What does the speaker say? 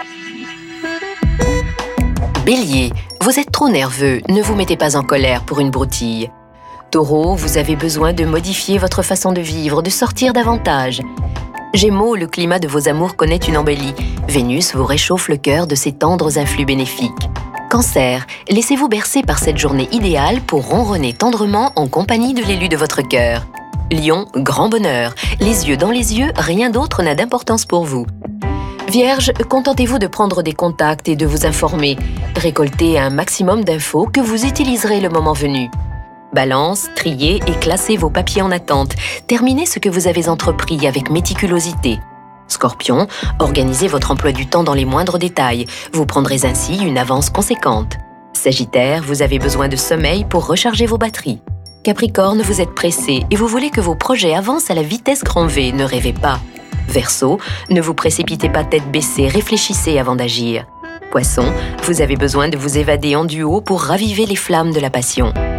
Bélier, vous êtes trop nerveux, ne vous mettez pas en colère pour une broutille. Taureau, vous avez besoin de modifier votre façon de vivre, de sortir davantage. Gémeaux, le climat de vos amours connaît une embellie. Vénus vous réchauffe le cœur de ses tendres influx bénéfiques. Cancer, laissez-vous bercer par cette journée idéale pour ronronner tendrement en compagnie de l'élu de votre cœur. Lion, grand bonheur. Les yeux dans les yeux, rien d'autre n'a d'importance pour vous. Vierge, contentez-vous de prendre des contacts et de vous informer. Récoltez un maximum d'infos que vous utiliserez le moment venu. Balance, triez et classez vos papiers en attente. Terminez ce que vous avez entrepris avec méticulosité. Scorpion, organisez votre emploi du temps dans les moindres détails. Vous prendrez ainsi une avance conséquente. Sagittaire, vous avez besoin de sommeil pour recharger vos batteries. Capricorne, vous êtes pressé et vous voulez que vos projets avancent à la vitesse grand V, ne rêvez pas. Verseau, ne vous précipitez pas tête baissée, réfléchissez avant d'agir. Poisson, vous avez besoin de vous évader en duo pour raviver les flammes de la passion.